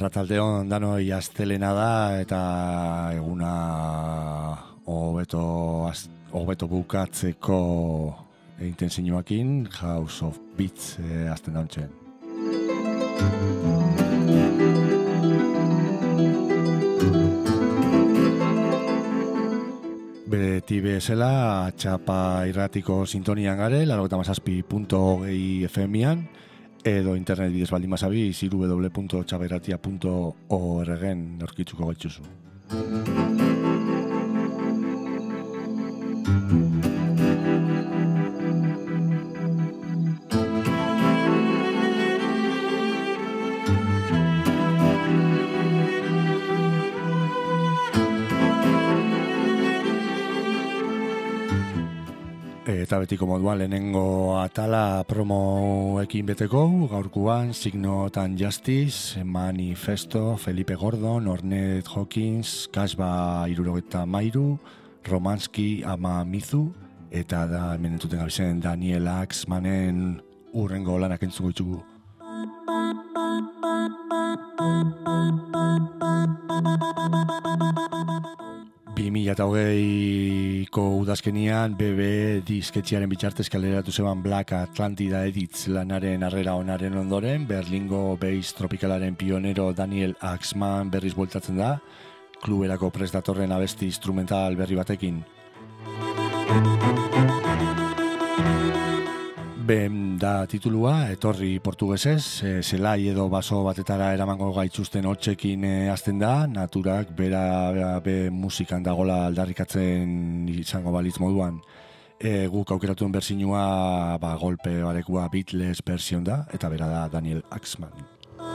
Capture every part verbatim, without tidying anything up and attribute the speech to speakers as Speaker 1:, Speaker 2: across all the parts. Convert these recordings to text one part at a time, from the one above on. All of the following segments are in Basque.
Speaker 1: Arrataldeon danoi astelena da eta eguna hobeto hobeto bukatzeko egiten zinuakin House of Beats eh, azten dauntzen. Beti bezala, txapa irratiko sintonian gare, laurogeita hamazazpi puntu hogei F M-an, edo internet bidez baldin bazabi, w w w puntu txapairratia puntu org-en aurkituko gaitzuzu. Eta betiko moduan lehenengo atala promoekin beteko, gaurkuan Signo and Justice, Manifesto, Felipe Gordon, Ornette Hawkins, Kasba irurogeta mairu, Romanski ama Mizu, eta da hemen entzuten gabizen Daniel Axmanen urrengo lanak entzuko ditugu. bi mila hogeiko udazkenian B B disketxiaren bitartez kaleratu zeban Black Atlantida Edits lanaren harrera onaren ondoren, Berlingo bass tropikalaren pionero Daniel Axman berriz bueltatzen da, kluberako prest datorren abesti instrumental berri batekin. Ben da titulua, etorri portugesez, e, zelai edo baso batetara eramango gaitzuzten hotxekin e, azten da, naturak bera, bera be musikan dagola aldarrikatzen izango balitz moduan. E, guk aukeratuen berzinua, ba, golpe barekua Beatles version da, eta bera da Daniel Axman.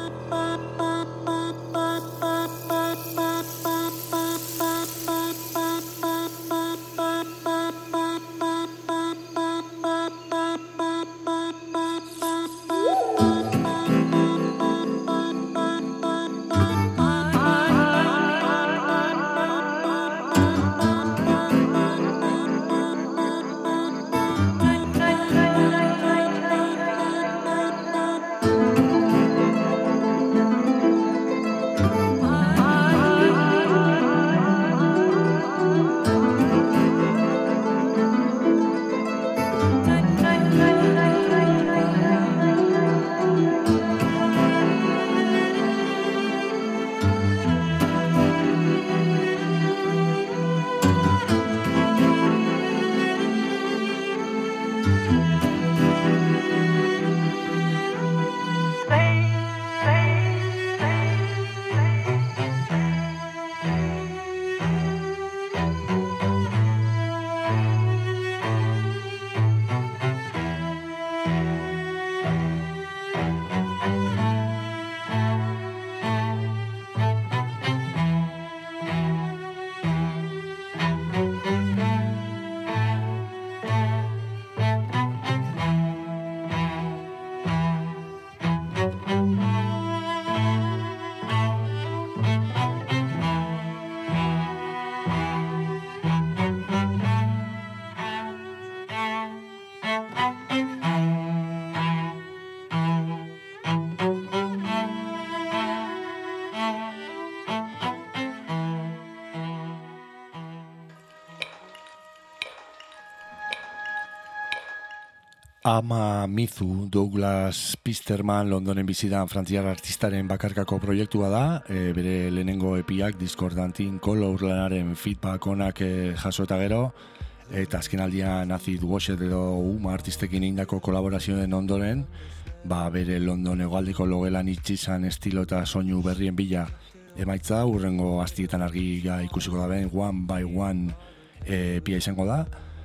Speaker 1: Ama Mizu, Douglas Pisterman Londonen bizidan frantziar artistaren bakarkako proiektua da, e, bere lehenengo epiak Discordantin Color lanaren feedback onak e, jaso eta gero, eta azken aldian Acid Washed edo Uma artistekin indako kolaborazioen ondoren, ba, bere London hegoaldeko logelan itxizan estilo eta soinu berrien bila emaitza, urrengo astietan argia ikusiko da ben, One by One e, epia izango da,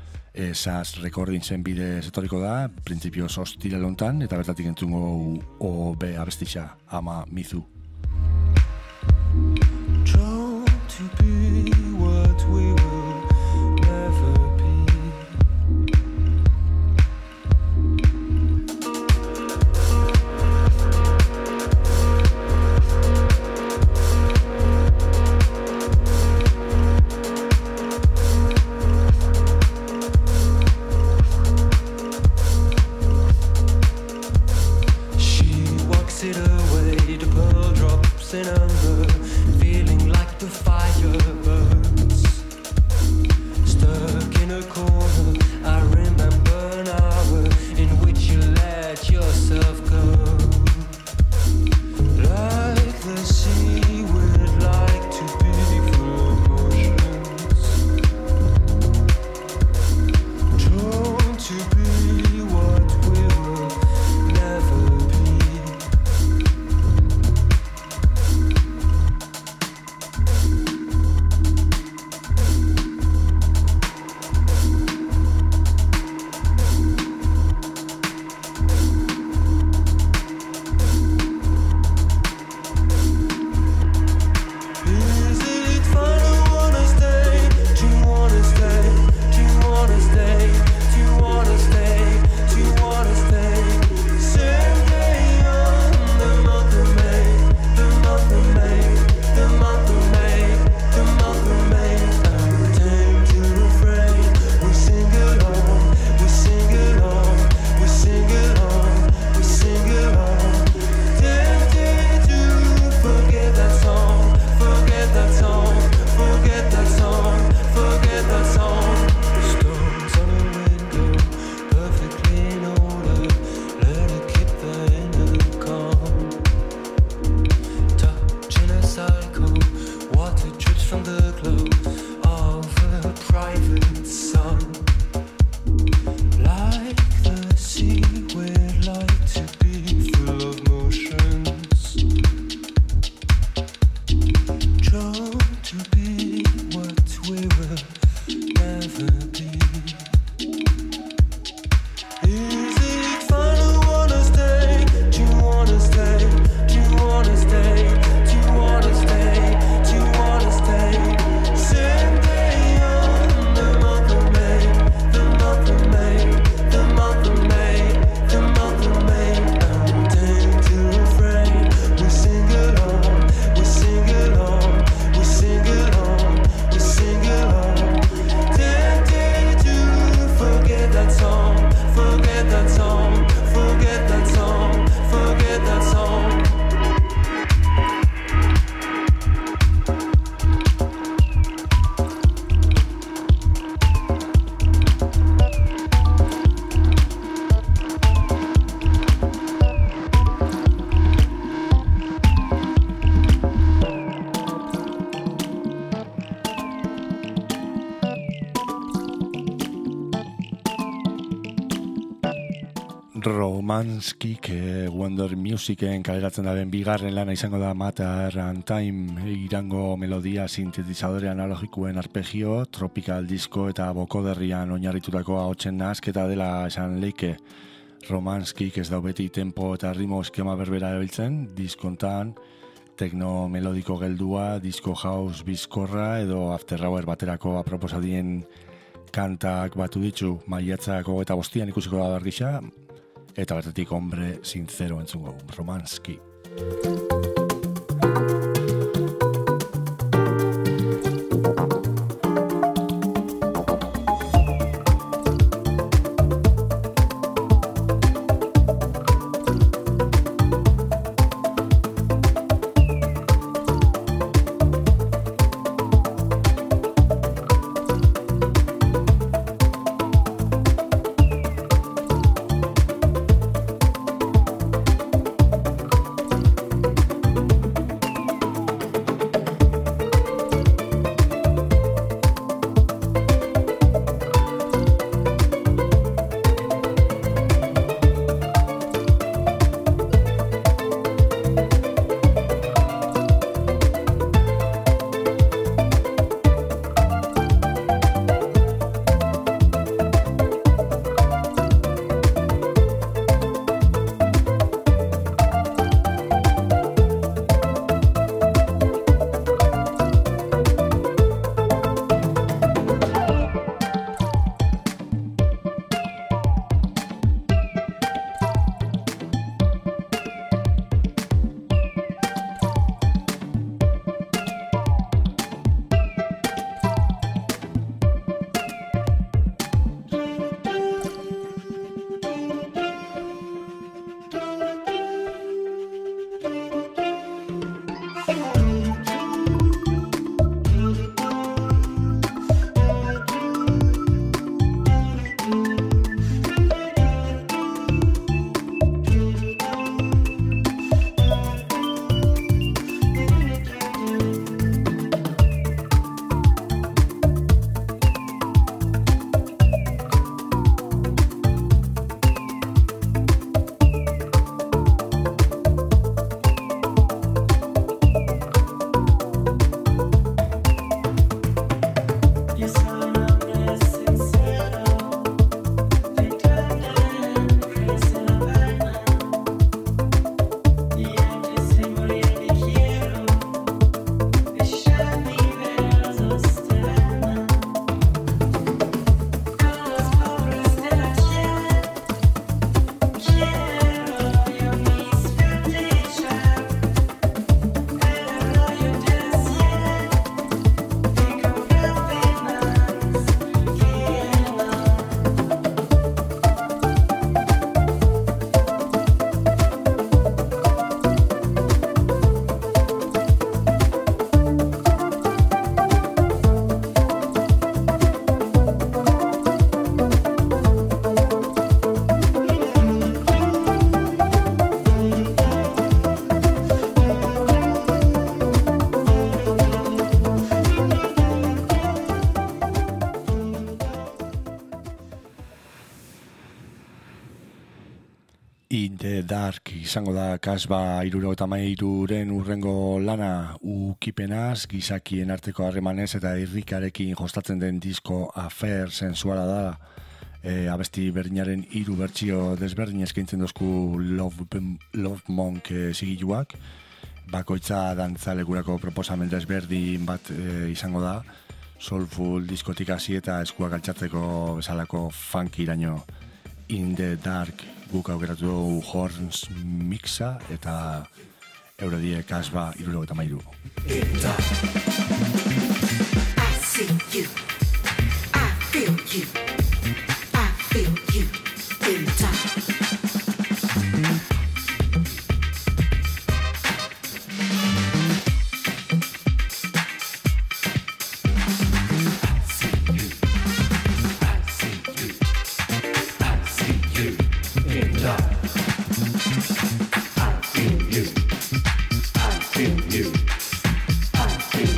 Speaker 1: esaz recordingsen bidez etorriko da, printzipioz ostira lontan, eta bertatik entzungo O B abestixa, Ama Mizu.
Speaker 2: To be what we will never be. She walks it away, the pearl drops
Speaker 1: Romanskik eh, Wonder Musicen kaleratzen daren bigarren lana izango da Matter and Time irango melodia sintetizadore analogikoen arpegio, tropical disco eta bokoderrian oinarritutako ahotsen nahasketa dela esan leike. Romanskik ez dau beti tempo eta ritmo eskema berbera erabiltzen, diskontan, tekno melodiko geldua, disco house bizkorra edo after hour baterako aproposadien kantak batu ditu maiatzako eta bostian ikusiko da bergisa, eta bertatik hombre sincero entzungo, Romanski. In the Dark izango da Kasba hiruro eta mairuren urrengo lana, ukipenaz, gizakien arteko harremanez eta irrikarekin jostatzen den disko Affair sensuala da. E, abesti berdinaren hiru bertsio desberdin eskaintzen dozku Love, Love Monk e, zigiluak. Bakoitza dantzalegurako proposamen desberdin bat e, izango da. Soulful diskotik hasi eta eskuak altxatzeko bezalako funky iraino. In the Dark guk aukeratu dugu Horns mixa eta eurodie Kasba hiruro eta mairu.
Speaker 3: I see you, I feel you, I feel you in the dark. I feel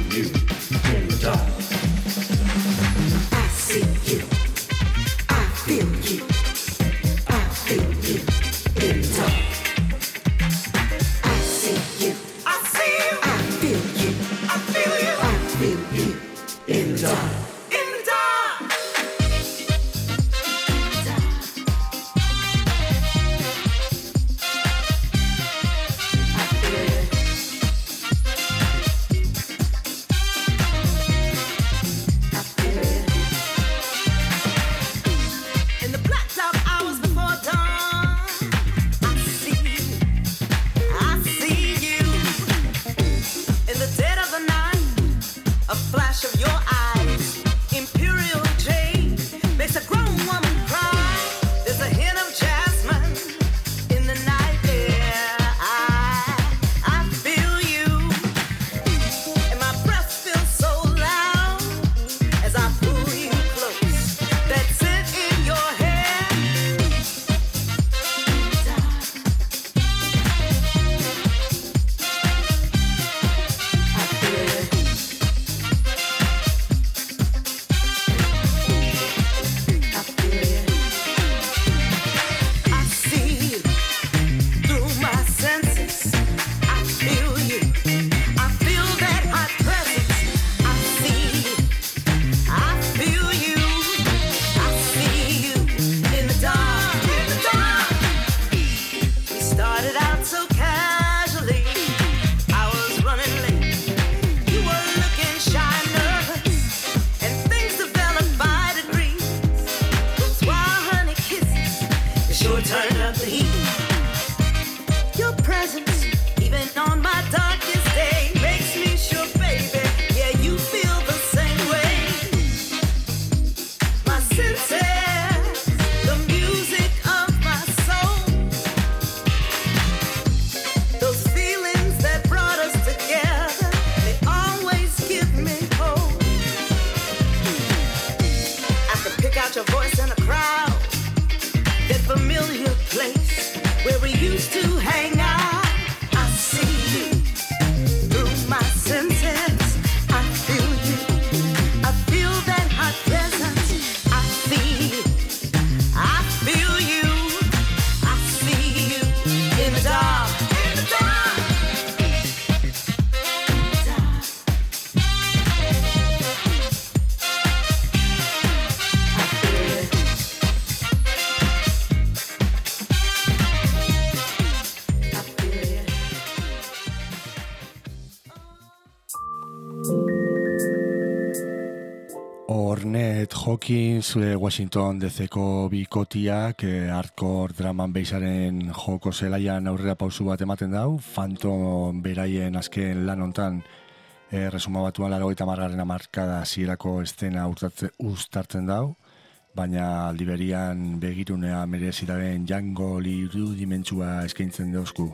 Speaker 1: Ornette Hawkins, Washington D C-ko bikotiak eh, hardcore drum and bassaren joko zelaian aurrera pausu bat ematen dau. Phantom beraien azken lan hontan eh, resuma batuan laurogeita hamargarren hamarkada hasierako estena urtatze, uztartzen dau, baina aldi berian begirunea merezidaren jango irudimentsua eskaintzen dauzku.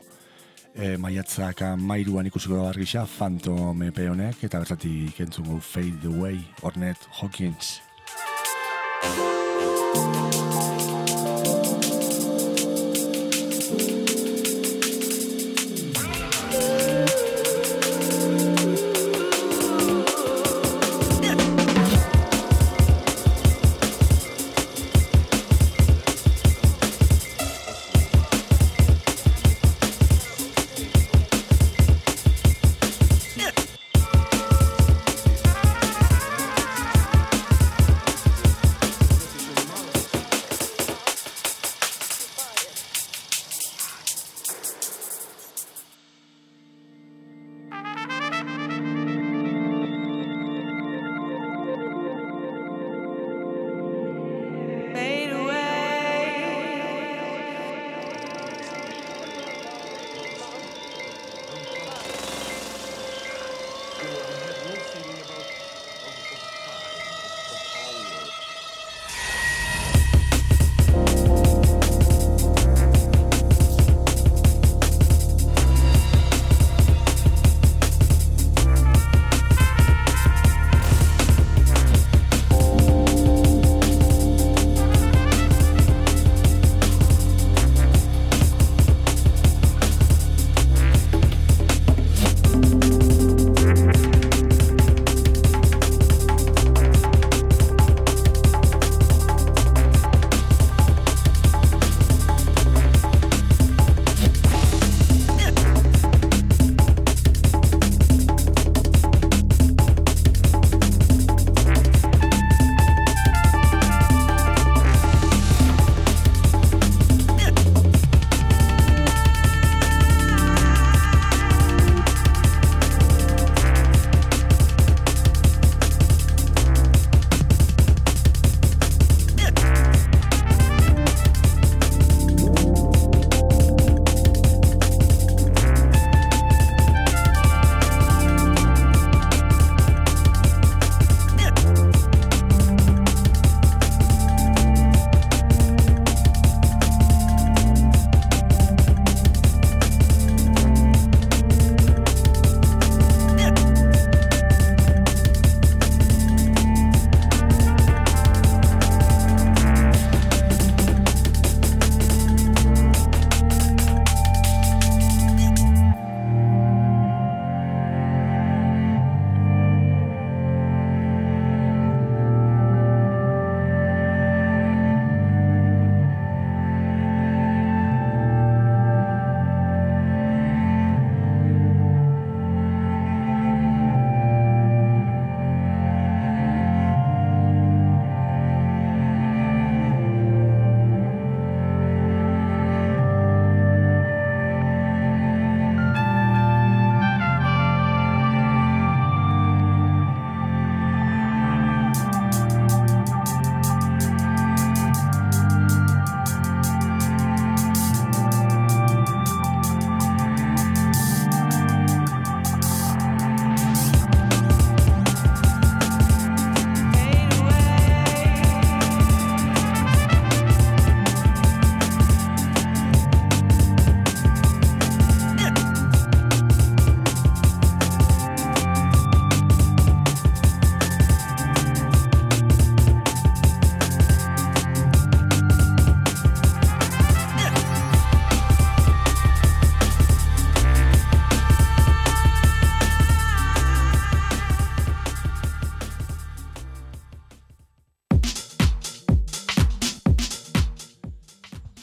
Speaker 1: E, maiatzak mairuan ikusiko da bargisa Phantom E P honek, eta bertatik entzungo Fade Away, Ornette Hawkins.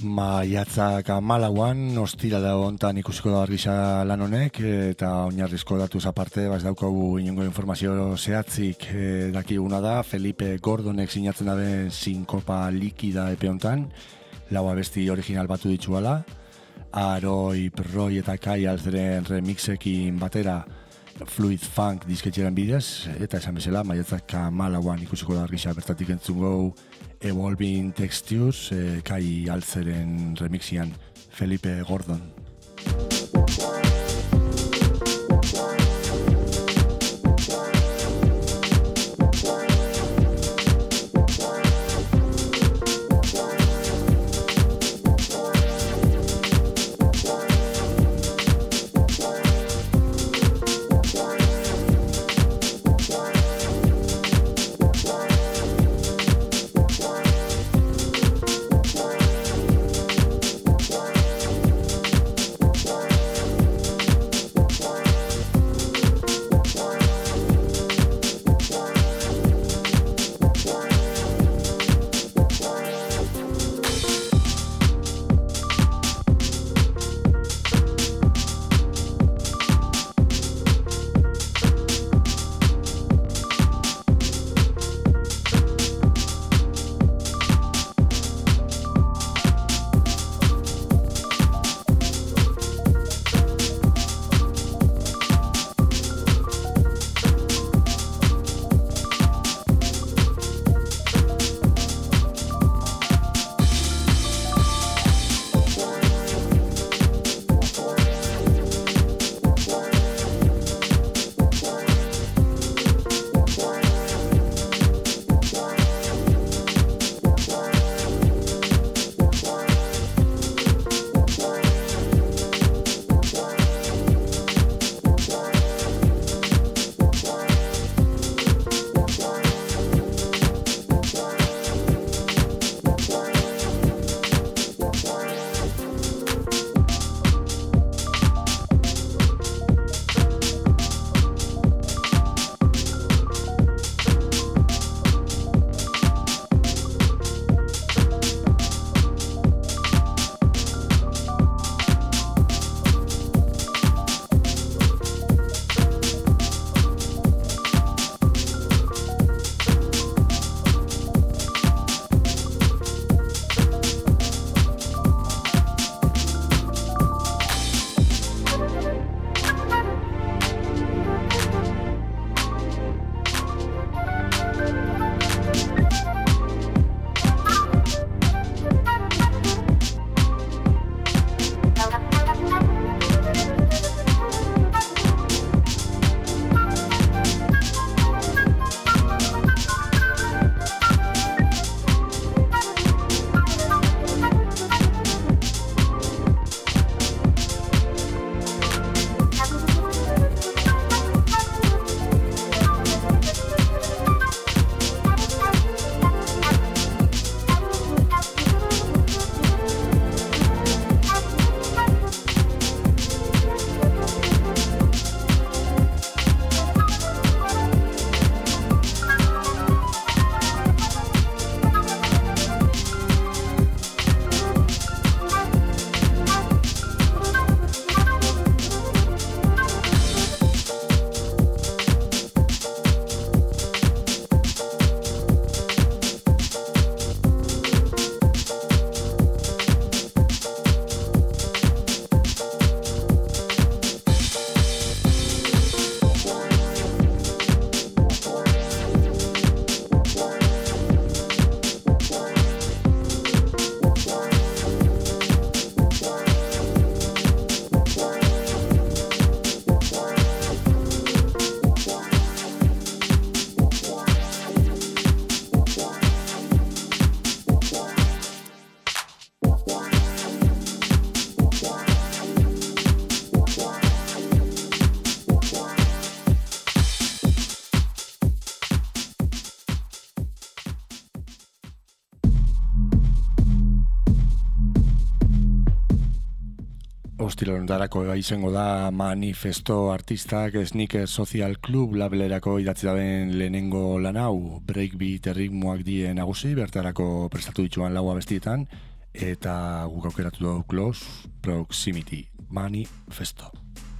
Speaker 1: Maiatzak hamalauan, ostirala hontan ikusiko da argisa lan honek, eta oinarrizko datuz aparte, baz daukagu inongo informazio zehatzik e, dakiguna da, Felipe Gordonek sinatzen daben Sinkopa Likida epe hontan, lau abesti original batu dituala, Aroi, Proi eta Kai Alzeren remixekin batera Fluid Funk disketxeran bidez, eta esan bezala, maiatzak hamalauan ikusiko da argisa bertatik entzungo Evolving Textures, eh, Kai Alzeren remixian Felipe Gordon. Ostiralontarako izango da Manifesto artistak Sneaker Social Club labelerako idatzi daben lehenengo lan hau, breakbeat erritmoak die nagusi, bertarako prestatu dituan lau abestietan, eta guk aukeratu dugu Close Proximity, Manifesto.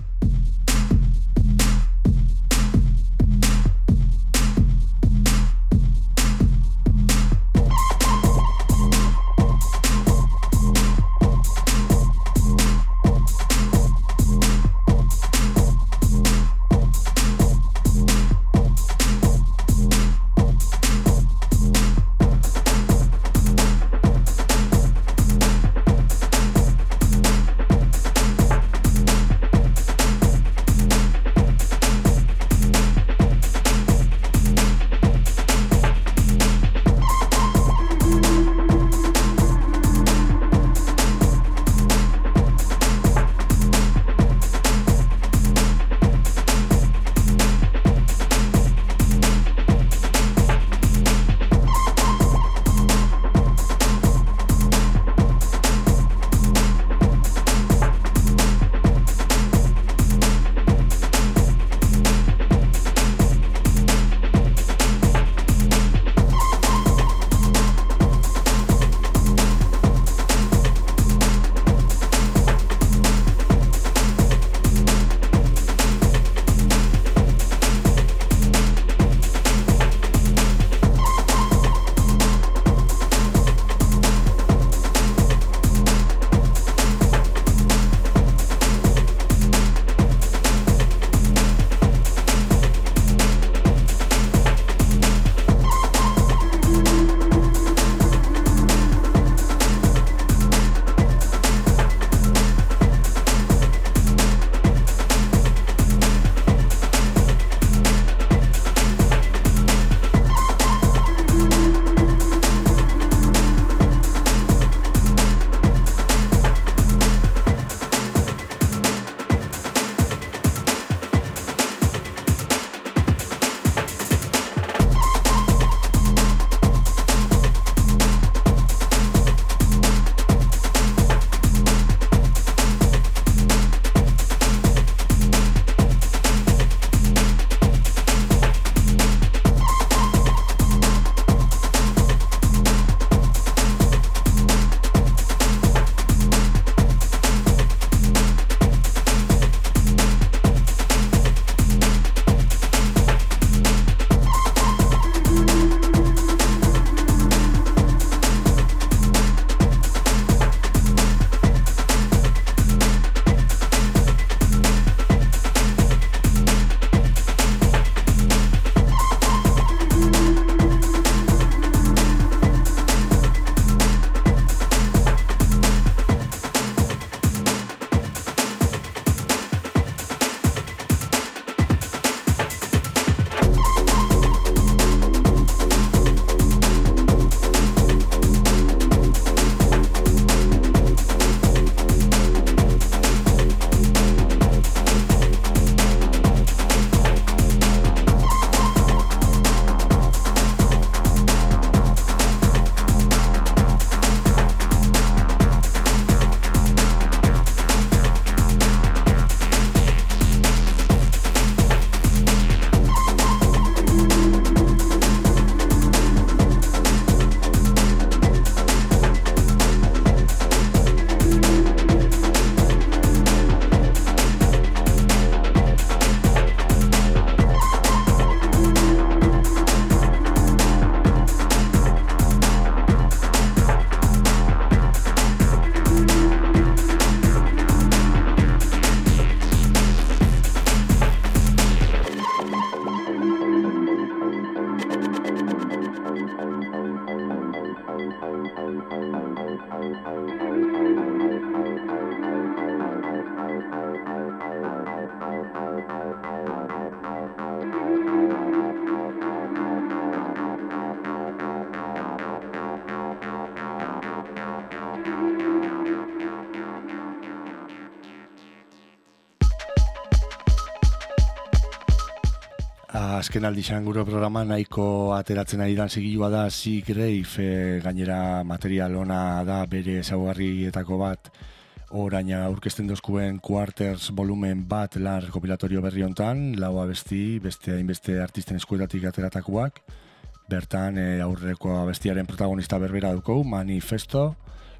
Speaker 1: azken aldi gure programa nahiko ateratzen ari dan zigilua da Seagrave, e, gainera material ona da bere ezaugarrietako bat, oraina aurkezten dozkuen Quarters volumen bat lan rekopilatorio berri hontan, lau abesti, beste hainbeste artisten eskuetatik ateratakoak, bertan e, aurreko abestiaren protagonista berbera dukou, Manifesto,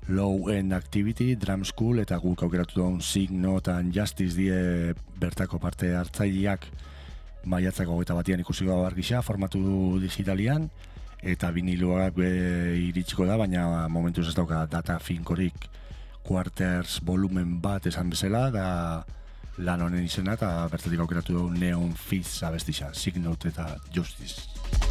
Speaker 1: Low End Activity, Drum School eta guk aukeratu duen Sig Note and Justice die bertako parte hartzaileak maiatzako hogeita batian ikusiko gaur gisa formatu digitalian eta viniloak be iritsiko da, baina momentuz ez dauka data finkorik. Quarters volumen bat esan bezala da lan honen izena eta bertatik aukeratu duen Neon Fizz abestisa, Sig Note eta Justice.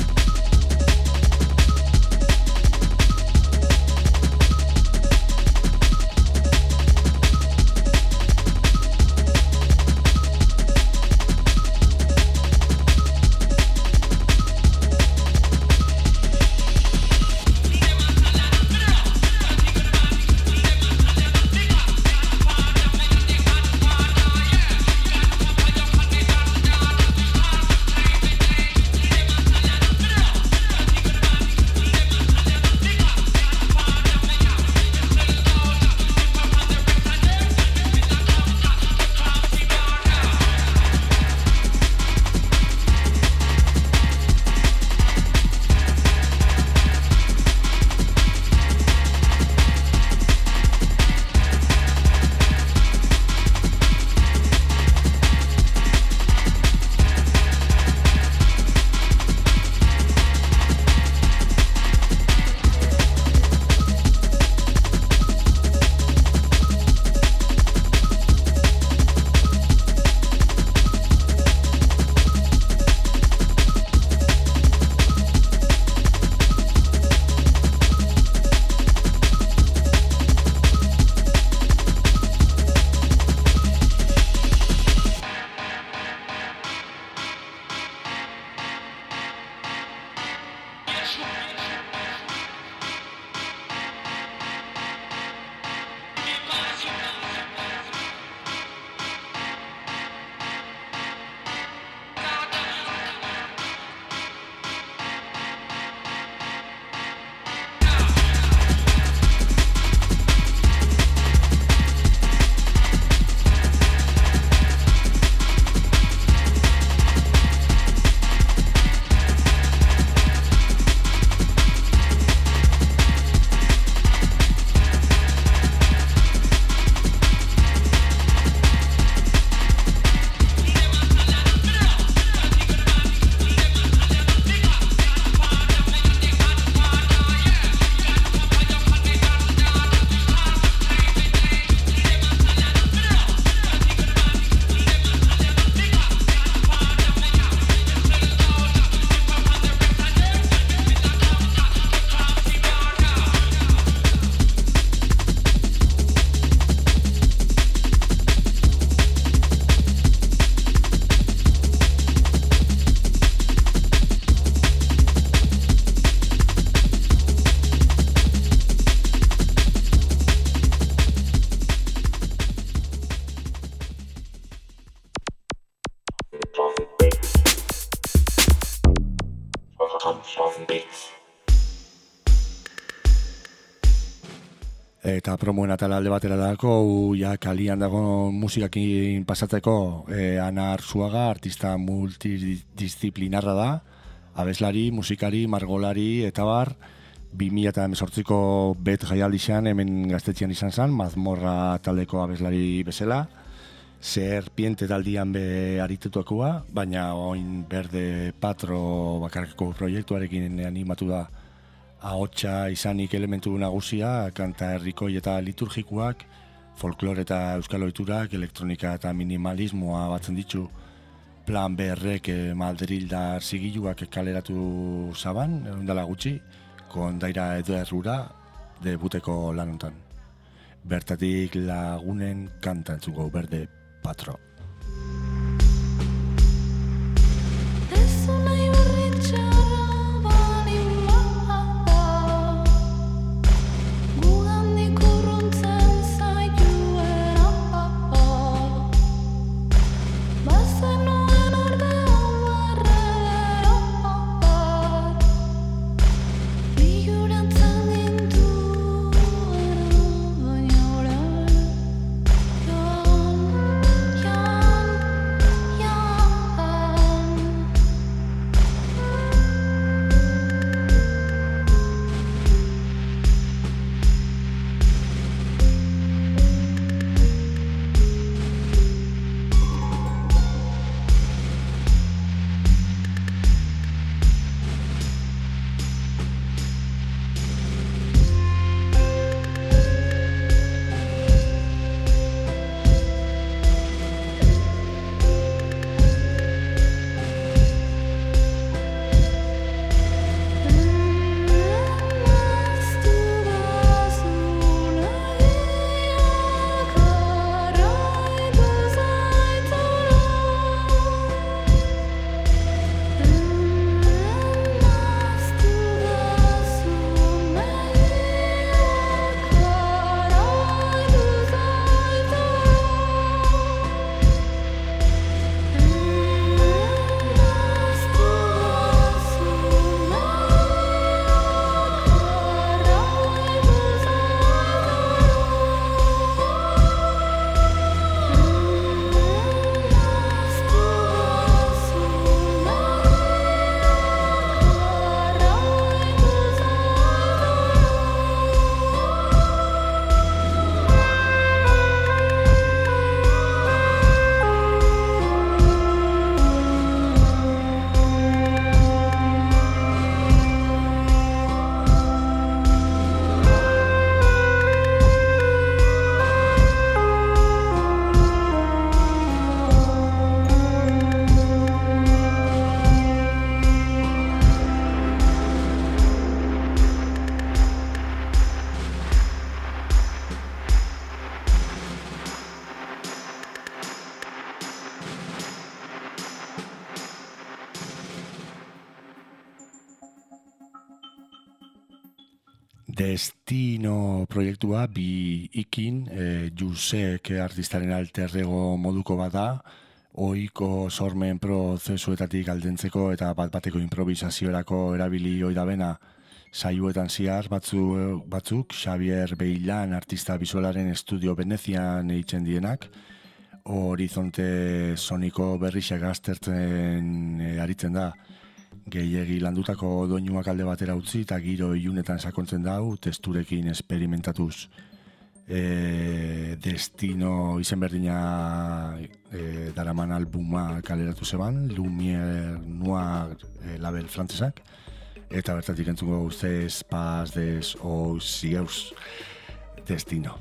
Speaker 1: Eta promoen atala alde batera dago, ja kalian dago musikakin pasatzeko e, Ana Arzuaga, artista multidisciplinarra da, abeslari, musikari, margolari, eta bar, bi mila hemezortziko bet jaialdixan hemen gaztetxean izan zen, Mazmorra taldeko abeslari bezala, Serpiente taldian be aritutuakua, baina oin Berde Patro bakarkako proiektuarekin animatu da ahotsa izanik elementu nagusia, kanta herrikoi eta liturgikoak, folklore eta euskal ohiturak, elektronika eta minimalismoa batzen ditu. Plan B R-ek Madrildar zigiluak kaleratu zaban, ondala gutxi, kondaira ederrura debuteko lan hontan. Bertatik lagunen kanta entzuko Berde Patro.
Speaker 4: Yeah.
Speaker 1: Destino proiektua bi ikin, e, Jusek artistaren alterrego moduko bada, ohiko sormen prozesuetatik aldentzeko eta bat bateko improvisaziorako erabili ohi da bena saioetan ziar batzu, batzuk, Xavier Beilan artista bisualaren estudio Venezian eitzen dienak, horizonte soniko berrixak aztertzen e, aritzen da, gehiegi landutako doinuak alde batera utzi eta giro ilunetan sakontzen dau testurekin esperimentatuz. E, Destino izen berdina e, daraman albuma kaleratu zeban, Lumière Noir e, label frantzesak, eta bertatik entzungo guztez Paz des Osieux Destino.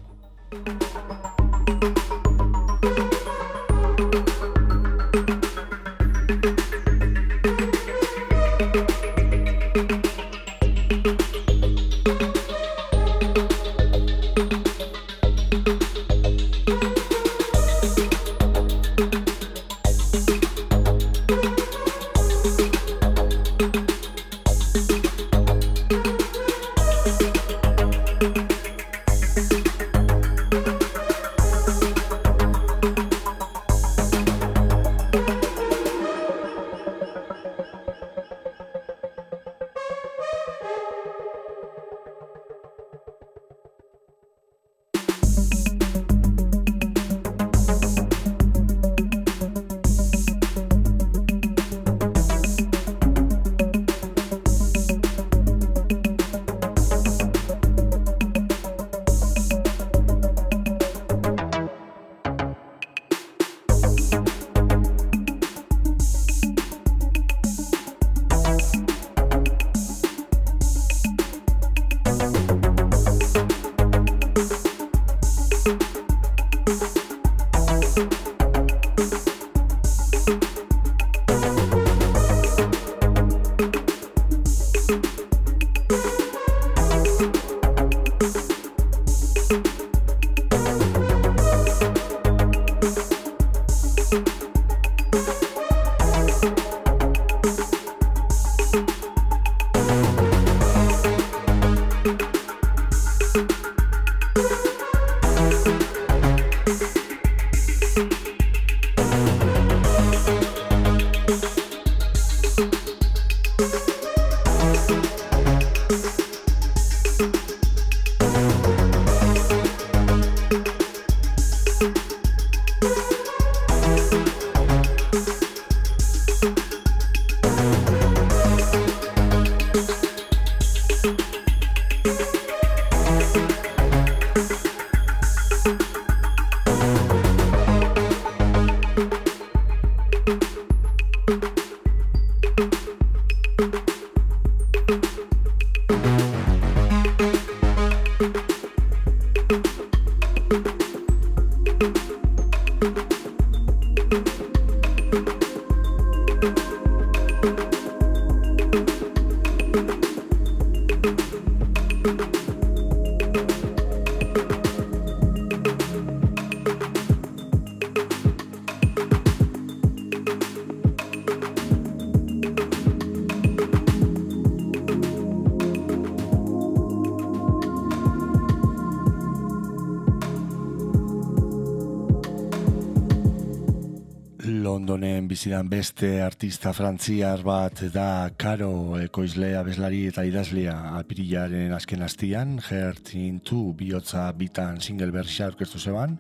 Speaker 1: Londonen bizidan beste artista frantziar bat da Caro, ekoizle, abeslari eta idazlea. Apirilaren azken astian, Heart Into bihotza bitan single berria aurkeztu zeban,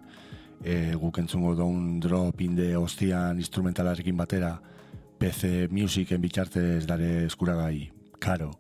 Speaker 1: e, guk entzungo daun drop inde ostian instrumentalarekin batera, P C Musicen bitxartez dare eskuragai, Caro.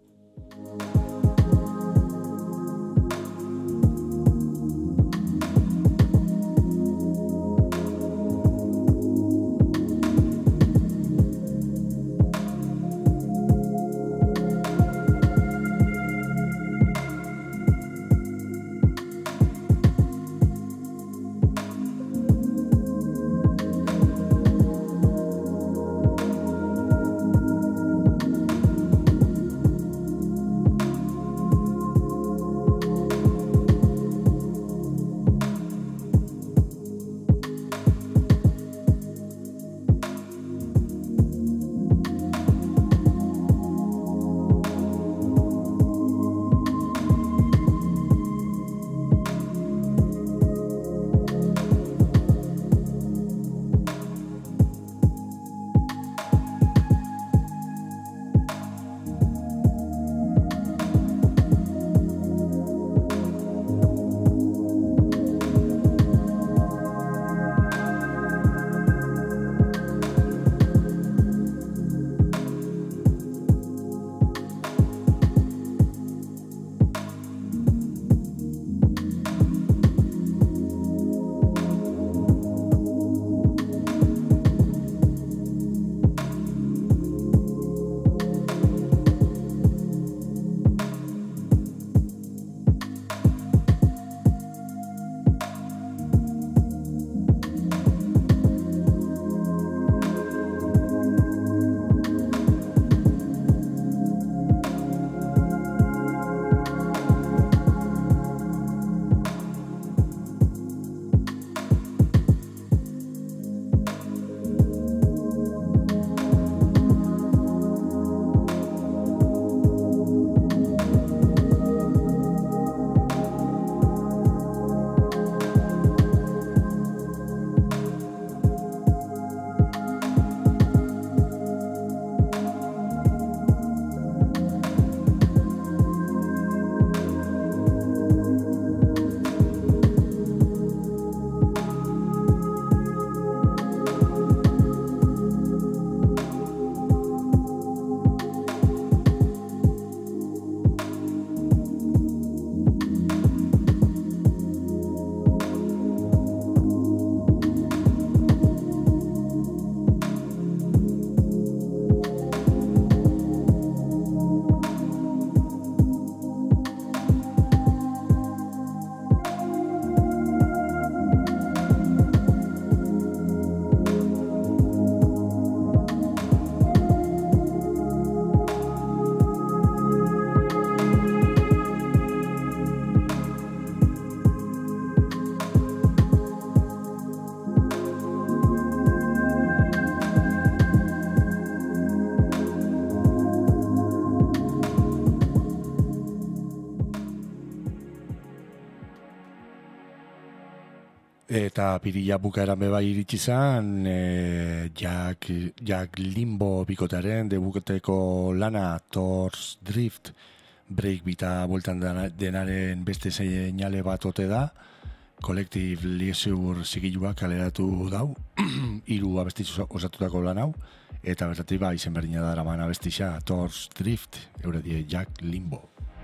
Speaker 1: Eta pirila bukaeran beba iritsi zan, e, Jack, Jack Limbo bikotearen debuteko lana Thor's Drift, breakbeata bueltan denaren beste seinale bat ote da, Collective Leisure zigiluak kaleratu dau, hiru abestiz osatutako lan hau, eta bertatik ba izen berdina da araman abestixa Thor's Drift, eure die Jack Limbo.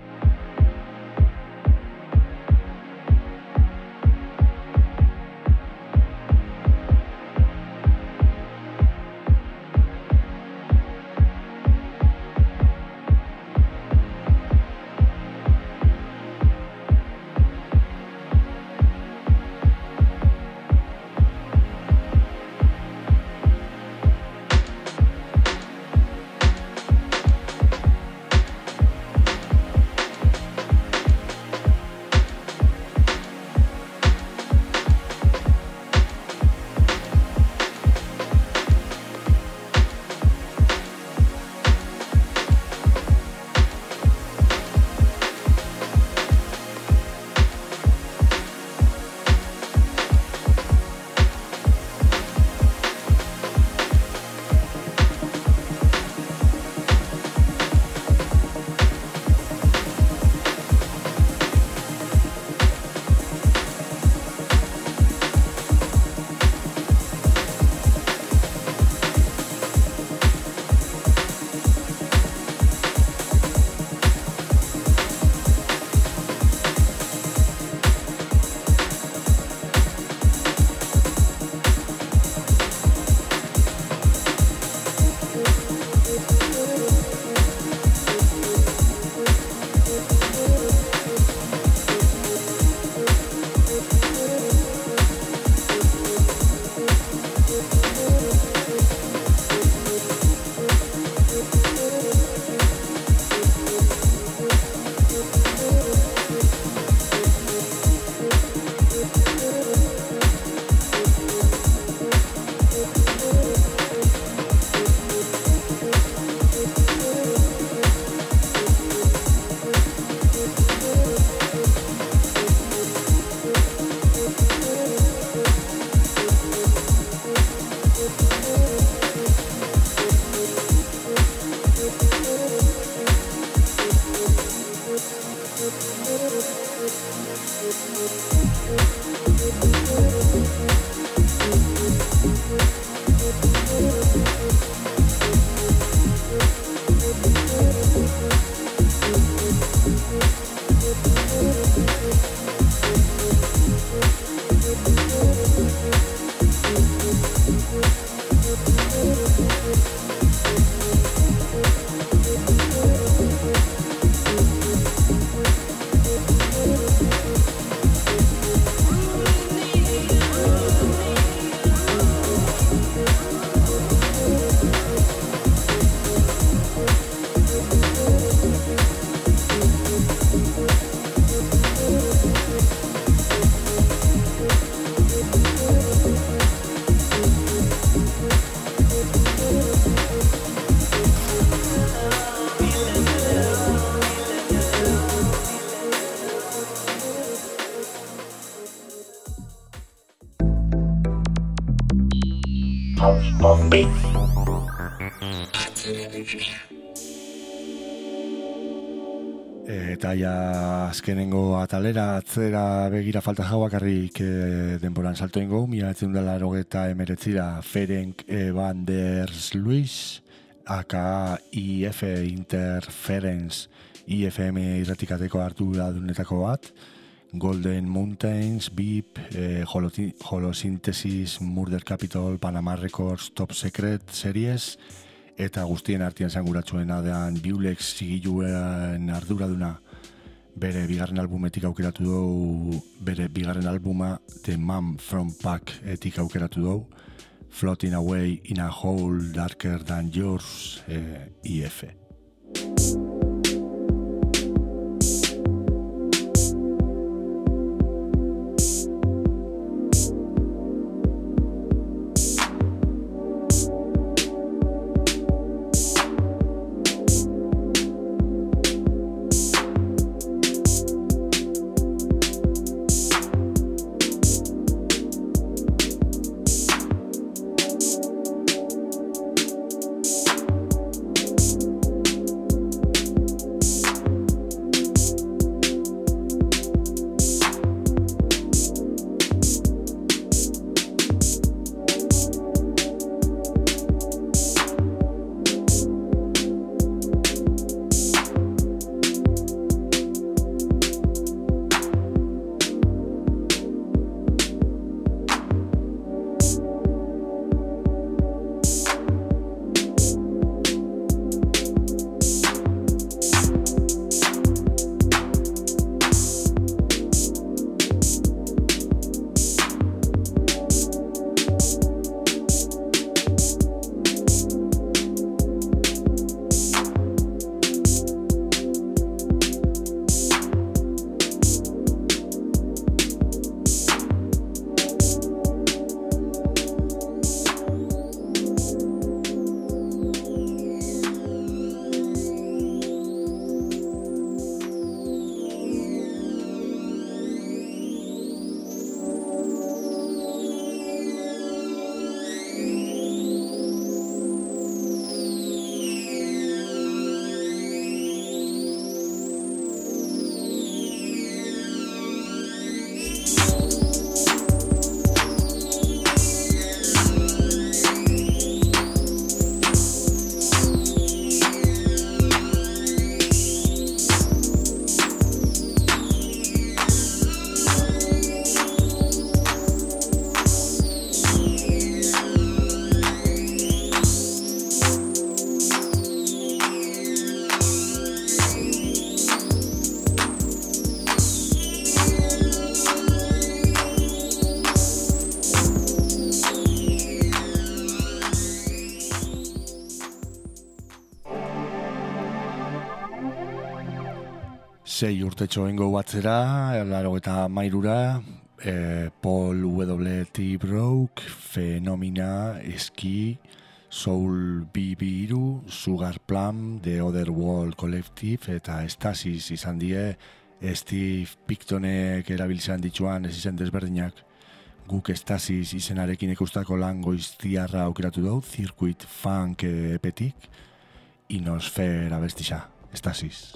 Speaker 1: Eta ja azkenengo atalera atzera begira falta jauakarrik e, denboran salto ingo, mila etzen dela erogeta emeretzira Ferenc van der Sluis, aka I F Interference, I F M irratikateko hartu da dunetako bat, Golden Mountains, Beep, eh, Holosynthesis, Murder Capital, Panama Records, Top Secret series, eta guztien artean zanguratsuena dean Biulex zigiluen arduraduna bere bigarren albumetik aukeratu dugu, bere bigarren albuma The Man From Pack etik aukeratu dugu, Floating Away in a Hole Darker Than Yours, eh, I F. Sei urtetxo engo batzera, laro eta mairura, e, Paul W. T. Broke, Fenomena, Eski, Soul B B iru, Sugar Plum, The Other World Collective eta Stasis izan die Steve Pictonek erabiltzen dituan ez izen desberdinak. Guk Stasis izenarekin ikustako lan goiztiarra aukeratu dugu, Circuit Funk epetik, Inosfer abestisa, Stasis.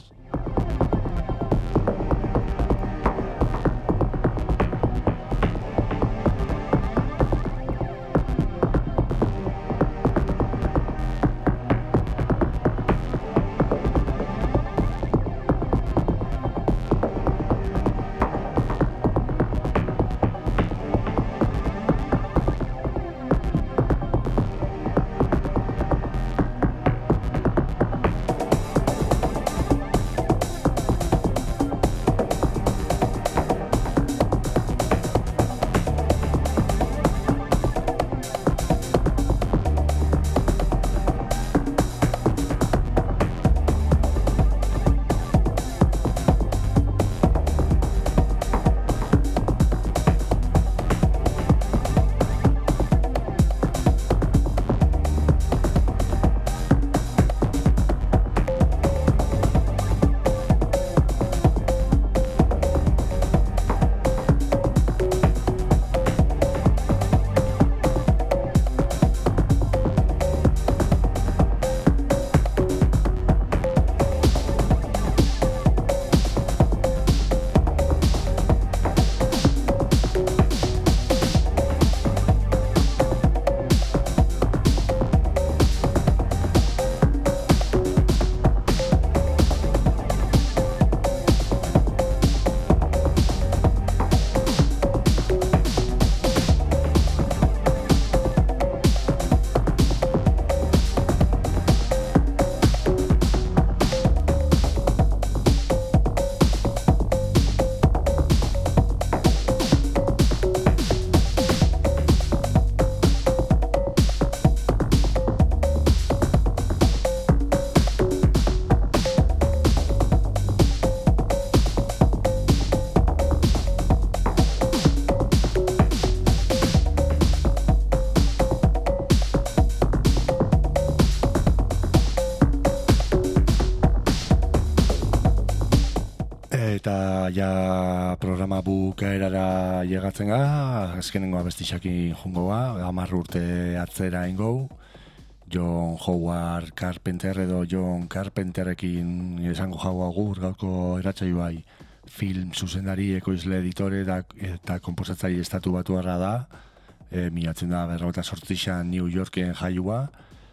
Speaker 1: Eta ja programa bukaerara llegatzen ga, azkenengo abestisakin jungo ba, hamar urte atzera ingo, John Howard Carpenter edo John Carpenterrekin esango jau agur gaurko eratxai bai, film zuzendari, ekoizle editore da, eta komposatzaile estatu batuarra da, e, miatzen da berrota sortzixan New Yorken jaiua,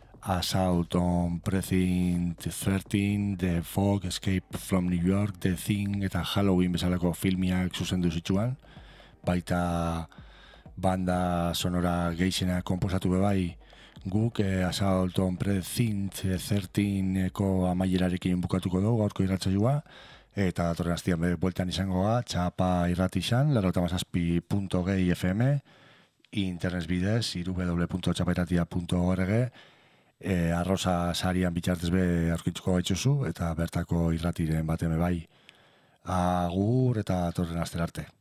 Speaker 1: Assault on Precinct thirteen, The Fog, Escape from New York, The Thing eta Halloween bezalako filmiak zuzendu zitsuan, baita banda sonora geixena komposatu bebai, guk eh, Assault on Precinct thirteen-eko amaierarekin bukatuko dugu gaurko irratsaioa, eta datorren astian be bueltan izango ga, txapa irratixan, larota mazazpi punto gehi F M, internet bidez, w w w punto txapairatia punto org, E, arroza sarian bitxartez be aurkituko gaitzuzu eta bertako irratiren bateme bai. Agur eta torren aster arte.